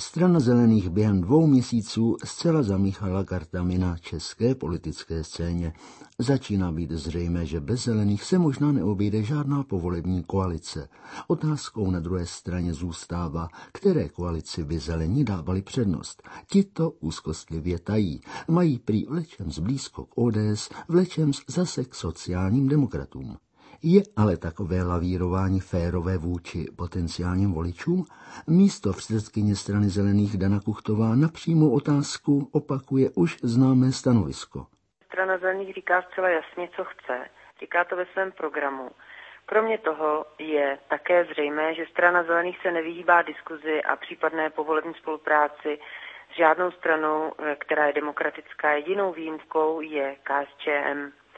Strana zelených během 2 měsíců zcela zamíchala kartami na české politické scéně. Začíná být zřejmé, že bez zelených se možná neobejde žádná povolební koalice. Otázkou na druhé straně zůstává, které koalici by zelení dávali přednost. Tito úzkostlivě tají. Mají prý vlečems blízko k ODS, vlečems zase k sociálním demokratům. Je ale takové lavírování férové vůči potenciálním voličům? Místo předsedkyně strany zelených Dana Kuchtová na přímou otázku opakuje už známé stanovisko. Strana zelených říká zcela jasně, co chce. Říká to ve svém programu. Kromě toho je také zřejmé, že strana zelených se nevyhýbá diskuzi a případné povolební spolupráci s žádnou stranou, která je demokratická. Jedinou výjimkou je KSČM.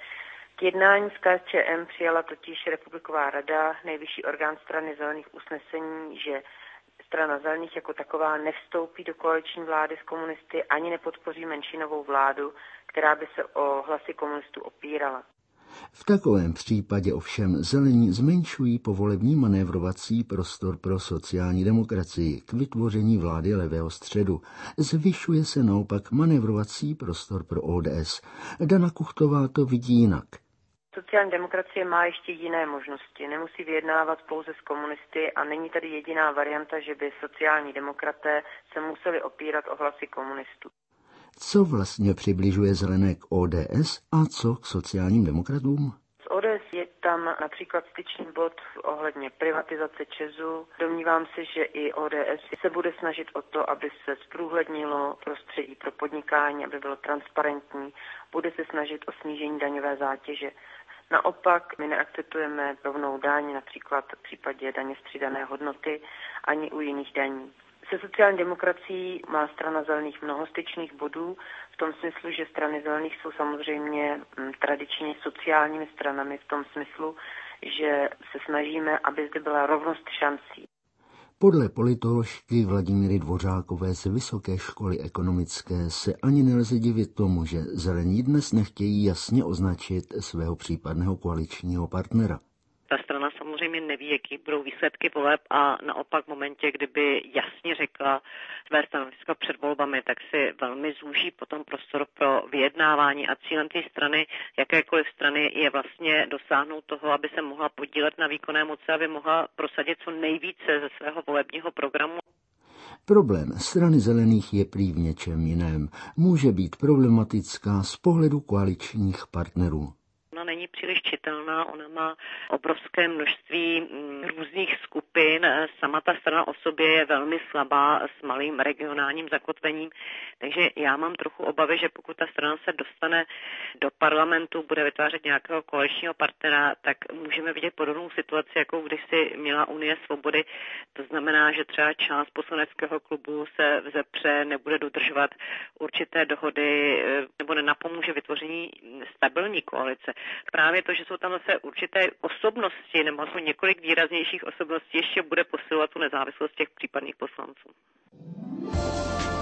K jednání s KSČM přijala totiž Republiková rada, nejvyšší orgán strany zelených, usnesení, že strana zelených jako taková nevstoupí do koaliční vlády s komunisty ani nepodpoří menšinovou vládu, která by se o hlasy komunistů opírala. V takovém případě ovšem zelení zmenšují povolební manévrovací prostor pro sociální demokracii k vytvoření vlády levého středu. Zvyšuje se naopak manévrovací prostor pro ODS. Dana Kuchtová to vidí jinak. Sociální demokracie má ještě jiné možnosti. Nemusí vyjednávat pouze s komunisty a není tady jediná varianta, že by sociální demokraté se museli opírat o hlasy komunistů. Co vlastně přibližuje zelené k ODS a co k sociálním demokratům? Z ODS je tam například styčný bod ohledně privatizace ČEZu. Domnívám se, že i ODS se bude snažit o to, aby se zprůhlednilo prostředí pro podnikání, aby bylo transparentní. Bude se snažit o snížení daňové zátěže. Naopak my neakceptujeme rovnou daň, například v případě daně z přidané hodnoty, ani u jiných daní. Se sociální demokracií má strana zelených mnoho styčných bodů, v tom smyslu, že strany zelených jsou samozřejmě tradičně sociálními stranami v tom smyslu, že se snažíme, aby zde byla rovnost šancí. Podle politoložky Vladimíry Dvořákové z Vysoké školy ekonomické se ani nelze divit tomu, že zelení dnes nechtějí jasně označit svého případného koaličního partnera. Ta strana samozřejmě neví, jaký budou výsledky voleb a naopak v momentě, kdyby jasně řekla své stanovisko před volbami, tak si velmi zúží potom prostor pro vyjednávání a cílem té strany, jakékoliv strany, je vlastně dosáhnout toho, aby se mohla podílet na výkonné moci, aby mohla prosadit co nejvíce ze svého volebního programu. Problém strany zelených je prý v něčem jiném. Může být problematická z pohledu koaličních partnerů. Ona není příliš čitelná, ona má obrovské množství různých skupin, sama ta strana o sobě je velmi slabá s malým regionálním zakotvením, takže já mám trochu obavy, že pokud ta strana se dostane do parlamentu, bude vytvářet nějakého koaličního partnera, tak můžeme vidět podobnou situaci, jako když si měla Unie svobody, to znamená, že třeba část poslaneckého klubu se vzepře, nebude dodržovat určité dohody nebo nenapomůže vytvoření stabilní koalice. Právě to, že jsou tam zase určité osobnosti nebo jsou několik výraznějších osobností, ještě bude posilovat tu nezávislost těch případných poslanců.